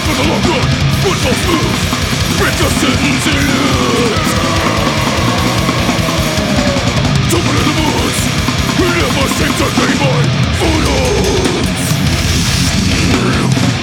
for the long run, football smooth, with your sentence to lose.